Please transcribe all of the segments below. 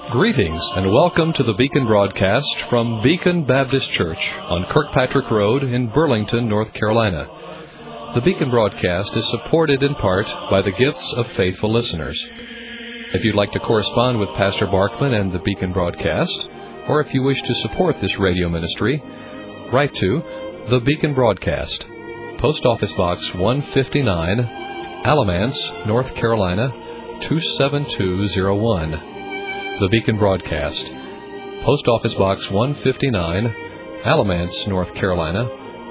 Greetings and welcome to the Beacon broadcast from Beacon Baptist Church on Kirkpatrick Road in Burlington, North Carolina. The Beacon broadcast is supported in part by the gifts of faithful listeners. If you'd like to correspond with Pastor Barkman and the Beacon broadcast, or if you wish to support this radio ministry, write to The Beacon Broadcast, Post Office Box 159, Alamance, North Carolina 27201. The Beacon Broadcast, Post Office Box 159, Alamance, North Carolina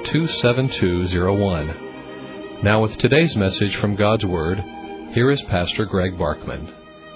27201. Now with today's message from God's Word, here is Pastor Greg Barkman.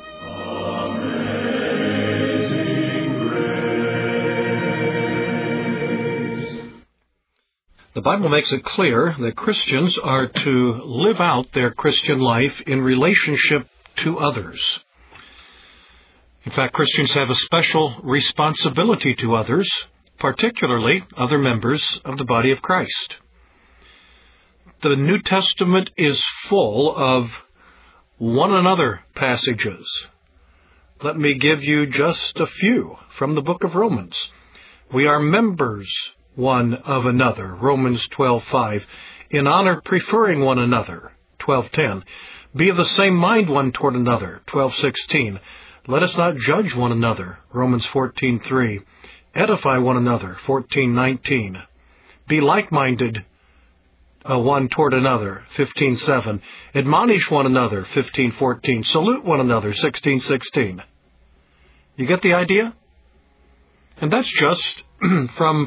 The Bible makes it clear that Christians are to live out their Christian life in relationship to others. In fact, Christians have a special responsibility to others, particularly other members of the body of Christ. The New Testament is full of one another passages. Let me give you just a few from the book of Romans. We are members one of another, Romans 12:5. In honor preferring one another, 12:10. Be of the same mind one toward another, 12:16. Let us not judge one another, Romans 14:3. Edify one another, 14:19. Be like-minded one toward another, 15:7. Admonish one another, 15:14. Salute one another, 16:16. You get the idea? And that's just from,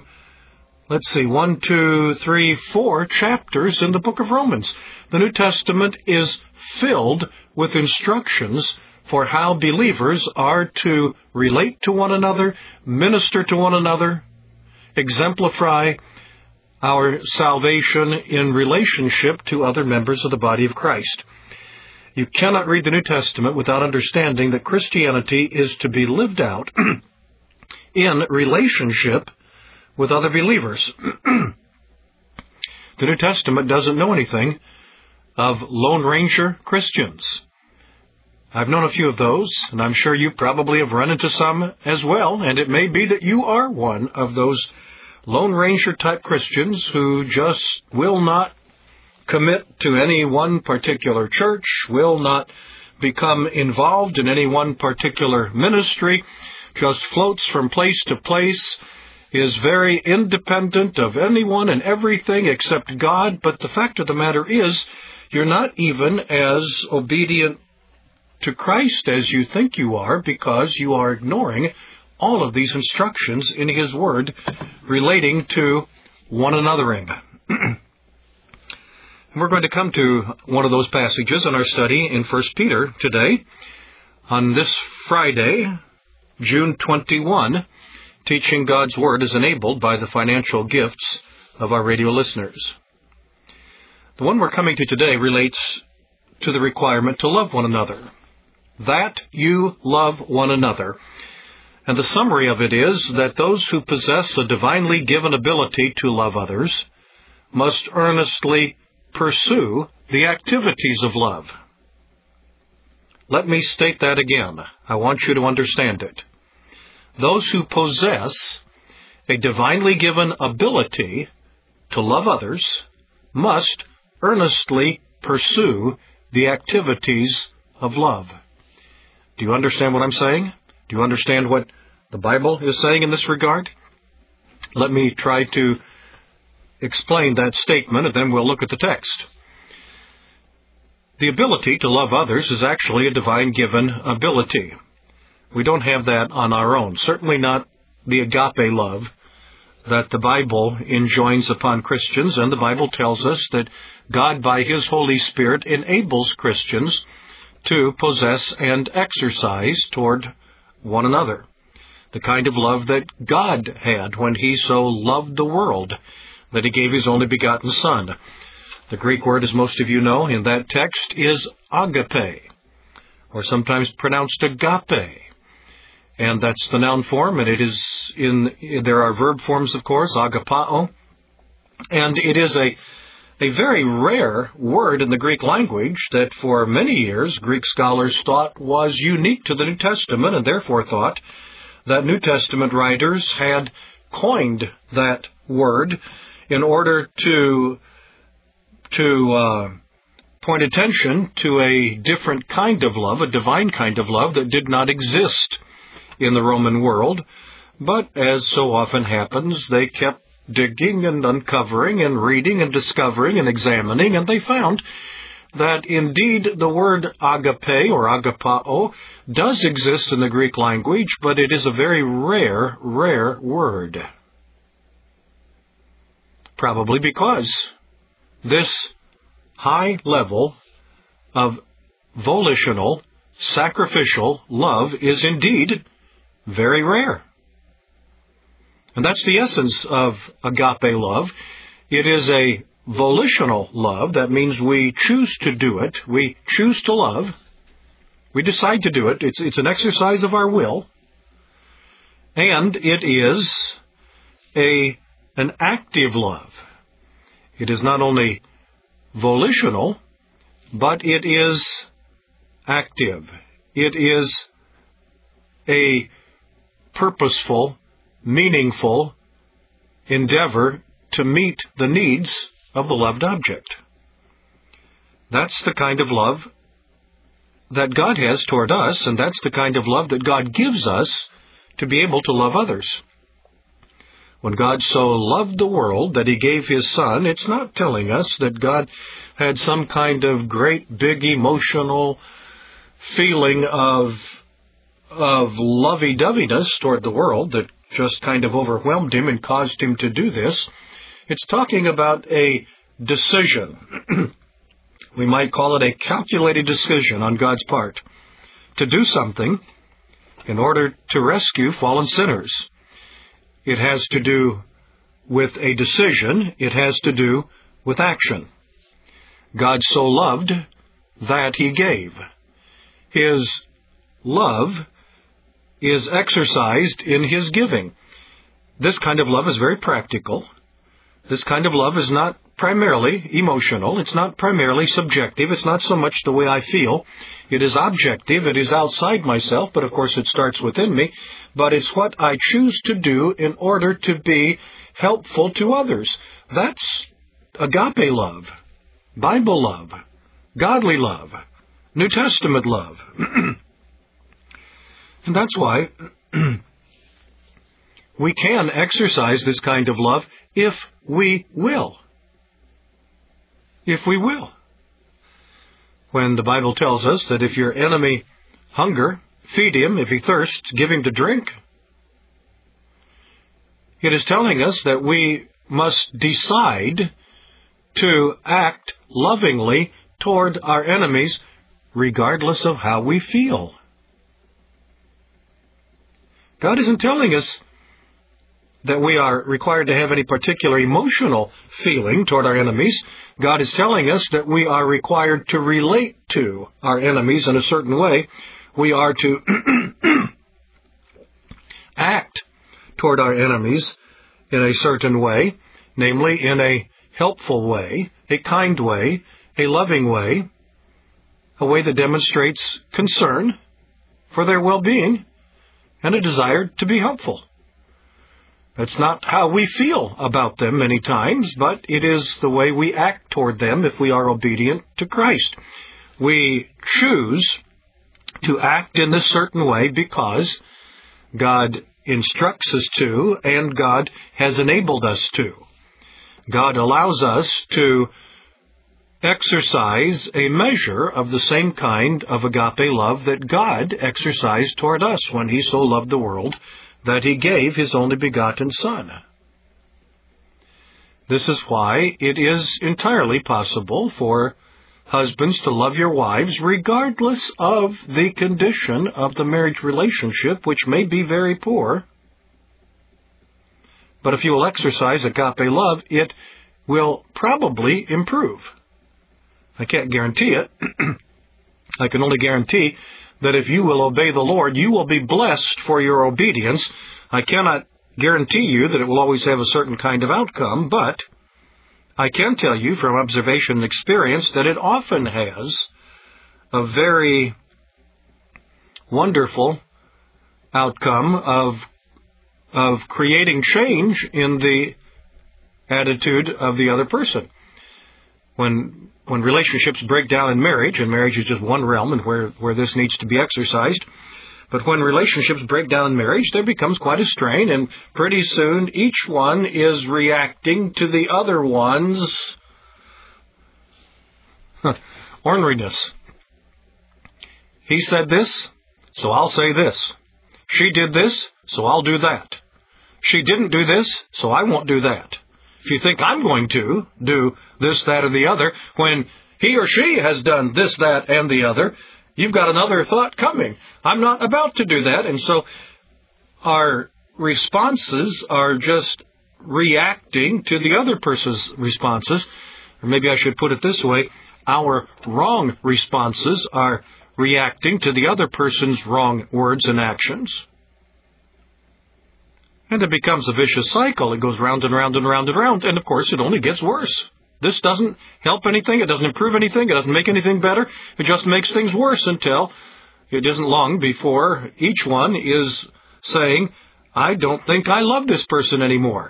4 chapters in the book of Romans. The New Testament is filled with instructions for how believers are to relate to one another, minister to one another, exemplify our salvation in relationship to other members of the body of Christ. You cannot read the New Testament without understanding that Christianity is to be lived out in relationship with other believers. The New Testament doesn't know anything of Lone Ranger Christians. I've known a few of those, and I'm sure you probably have run into some as well, and it may be that you are one of those Lone Ranger-type Christians who just will not commit to any one particular church, will not become involved in any one particular ministry, just floats from place to place, is very independent of anyone and everything except God. But the fact of the matter is, you're not even as obedient to Christ as you think you are, because you are ignoring all of these instructions in His Word relating to one anothering. We're going to come to one of those passages in our study in 1 Peter today, on this Friday, June 21, teaching God's Word is enabled by the financial gifts of our radio listeners. The one we're coming to today relates to the requirement to love one another. That you love one another. And the summary of it is that those who possess a divinely given ability to love others must earnestly pursue the activities of love. Let me state that again. I want you to understand it. Those who possess a divinely given ability to love others must earnestly pursue the activities of love. Do you understand what I'm saying? Do you understand what the Bible is saying in this regard? Let me try to explain that statement, and then we'll look at the text. The ability to love others is actually a divine-given ability. We don't have that on our own. Certainly not the agape love that the Bible enjoins upon Christians, and the Bible tells us that God, by His Holy Spirit, enables Christians to possess and exercise toward one another. The kind of love that God had when He so loved the world that He gave His only begotten Son. The Greek word, as most of you know, in that text is agape, or sometimes pronounced agape. And that's the noun form, and there are verb forms, of course, agapao. And it is a a very rare word in the Greek language that for many years Greek scholars thought was unique to the New Testament, and therefore thought that New Testament writers had coined that word in order to point attention to a different kind of love, a divine kind of love that did not exist in the Roman world. But as so often happens, they kept digging and uncovering and reading and discovering and examining, and they found that indeed the word agape or agapao does exist in the Greek language, but it is a very rare word. Probably because this high level of volitional, sacrificial love is indeed very rare. And that's the essence of agape love. It is a volitional love. That means we choose to do it. We choose to love. We decide to do it. It's an exercise of our will. And it is an active love. It is not only volitional, but it is active. It is a purposeful, meaningful endeavor to meet the needs of the loved object. That's the kind of love that God has toward us, and that's the kind of love that God gives us to be able to love others. When God so loved the world that He gave His Son, it's not telling us that God had some kind of great, big, emotional feeling of lovey-doveyness toward the world that just kind of overwhelmed Him and caused Him to do this. It's talking about a decision. We might call it a calculated decision on God's part to do something in order to rescue fallen sinners. It has to do with a decision. It has to do with action. God so loved that He gave. His love is exercised in His giving. This kind of love is very practical. This kind of love is not primarily emotional. It's not primarily subjective. It's not so much the way I feel. It is objective. It is outside myself, but of course it starts within me. But it's what I choose to do in order to be helpful to others. That's agape love, Bible love, godly love, New Testament love. And that's why we can exercise this kind of love if we will. If we will. When the Bible tells us that if your enemy hunger, feed him. If he thirsts, give him to drink. It is telling us that we must decide to act lovingly toward our enemies regardless of how we feel. God isn't telling us that we are required to have any particular emotional feeling toward our enemies. God is telling us that we are required to relate to our enemies in a certain way. We are to act toward our enemies in a certain way, namely in a helpful way, a kind way, a loving way, a way that demonstrates concern for their well-being and a desire to be helpful. That's not how we feel about them many times, but it is the way we act toward them if we are obedient to Christ. We choose to act in this certain way because God instructs us to, and God has enabled us to. God allows us to exercise a measure of the same kind of agape love that God exercised toward us when He so loved the world that He gave His only begotten Son. This is why it is entirely possible for husbands to love your wives regardless of the condition of the marriage relationship, which may be very poor. But if you will exercise agape love, it will probably improve. I can't guarantee it. I can only guarantee that if you will obey the Lord, you will be blessed for your obedience. I cannot guarantee you that it will always have a certain kind of outcome, but I can tell you from observation and experience that it often has a very wonderful outcome of creating change in the attitude of the other person. When relationships break down in marriage, and marriage is just one realm and where this needs to be exercised, but when relationships break down in marriage, there becomes quite a strain, and pretty soon each one is reacting to the other one's orneriness. He said this, so I'll say this. She did this, so I'll do that. She didn't do this, so I won't do that. If you think I'm going to do this, that, or the other, when he or she has done this, that, and the other, you've got another thought coming. I'm not about to do that. And so our responses are just reacting to the other person's responses. Or maybe I should put it this way. Our wrong responses are reacting to the other person's wrong words and actions. And it becomes a vicious cycle. It goes round and round and round and round. And, of course, it only gets worse. This doesn't help anything. It doesn't improve anything. It doesn't make anything better. It just makes things worse until it isn't long before each one is saying, I don't think I love this person anymore.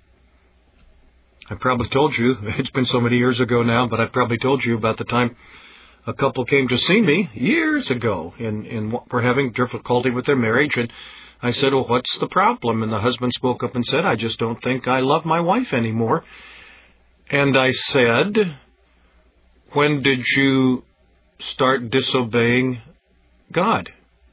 I probably told you, it's been so many years ago now, but I probably told you about the time a couple came to see me years ago and were having difficulty with their marriage. And I said, well, what's the problem? And the husband spoke up and said, I just don't think I love my wife anymore. And I said, when did you start disobeying God?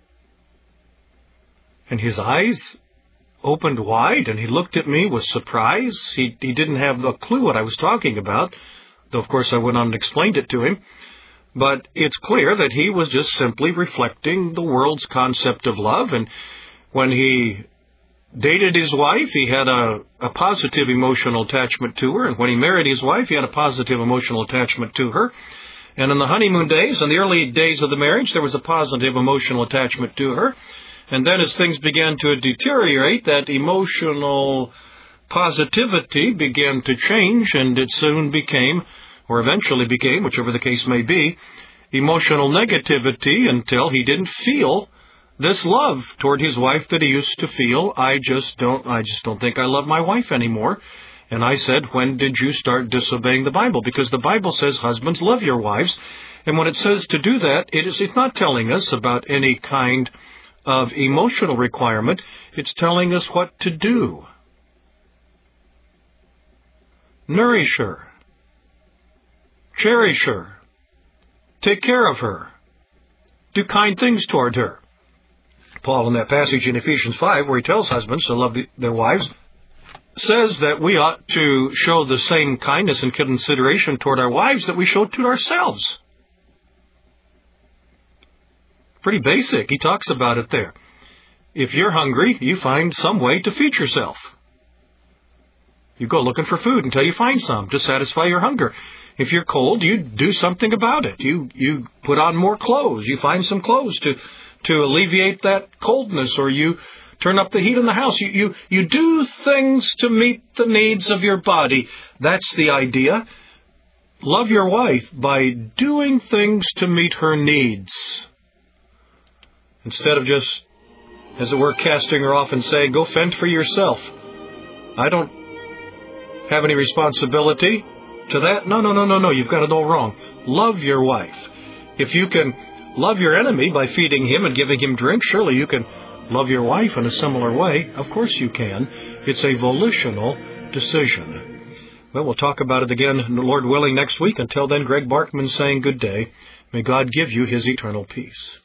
And his eyes opened wide, and he looked at me with surprise. He didn't have a clue what I was talking about, though, of course, I went on and explained it to him. But it's clear that he was just simply reflecting the world's concept of love. And when he dated his wife, he had a positive emotional attachment to her. And when he married his wife, he had a positive emotional attachment to her. And in the honeymoon days, in the early days of the marriage, there was a positive emotional attachment to her. And then as things began to deteriorate, that emotional positivity began to change, and it soon became, or eventually became, whichever the case may be, emotional negativity until he didn't feel this love toward his wife that he used to feel. I just don't think I love my wife anymore. And I said, when did you start disobeying the Bible? Because the Bible says, husbands, love your wives. And when it says to do that, it's not telling us about any kind of emotional requirement. It's telling us what to do. Nourish her. Cherish her. Take care of her. Do kind things toward her. Paul, in that passage in Ephesians 5, where he tells husbands to love their wives, says that we ought to show the same kindness and consideration toward our wives that we show to ourselves. Pretty basic. He talks about it there. If you're hungry, you find some way to feed yourself. You go looking for food until you find some to satisfy your hunger. If you're cold, you do something about it. You put on more clothes. You find some clothes to alleviate that coldness, or you turn up the heat in the house. You do things to meet the needs of your body. That's the idea. Love your wife by doing things to meet her needs, instead of just, as it were, casting her off and saying, go fend for yourself. I don't have any responsibility to that. No. You've got it all wrong. Love your wife. If you can love your enemy by feeding him and giving him drink, surely you can love your wife in a similar way. Of course you can. It's a volitional decision. Well, we'll talk about it again, Lord willing, next week. Until then, Greg Barkman saying good day. May God give you his eternal peace.